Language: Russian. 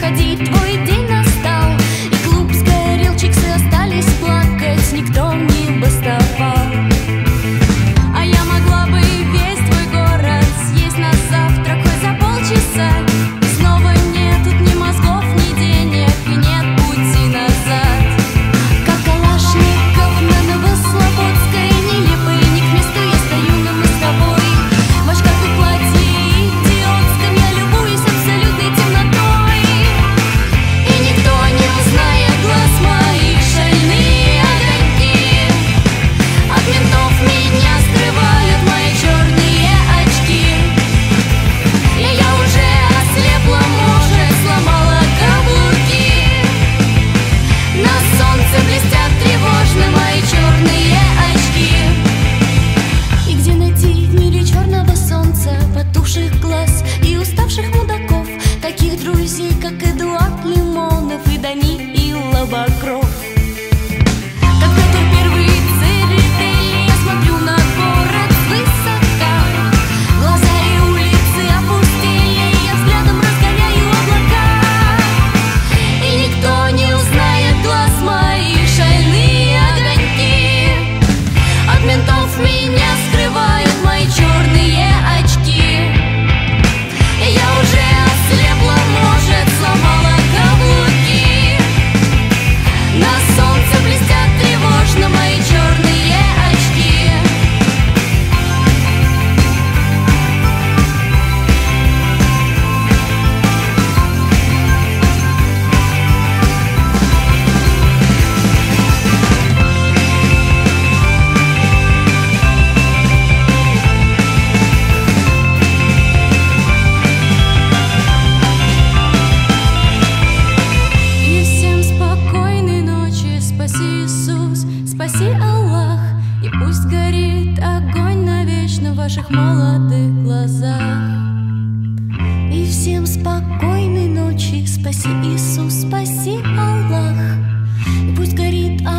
выходи, твой день настал. И клуб сгорел, чиксы остались плакать, никто не бастовал. А я могла бы весь твой город съесть на завтрак хоть за полчаса. И снова нет тут ни мозгов, ни денег, и нет пути назад. Как Калашников на Новослободской, нелепый, не к месту я стою на мостовой. В очках и платье идиотском я любуюсь абсолютной темнотой. И никто не узнает глаз моих, шальные огоньки. От ментов меня скрывают мои черные очки. И я уже ослепла, может, сломала каблуки. На солнце блестят тревожно мои черные очки. И где найти в мире черного солнца, потухших глаз и уставших мудаков, таких друзей, как Эдуард Лимонов и Даниил Багров? Как Петр Первый Церетели, я смотрю на город свысока. Глаза и улицы опустели, я взглядом разгоняю облака. И никто не узнает глаз моих, шальные огоньки. От ментов меня скрывают мои черные очки. И я уже ослепла, может, сломала каблуки. На солнце блестят тревожно мои черные очки. И всем спокойной ночи, спаси Иисус, спаси Аллах. И пусть горит огонь навечно в ваших молодых глазах. И всем спокойной ночи, спаси Иисус, спаси Аллах. И пусть горит огонь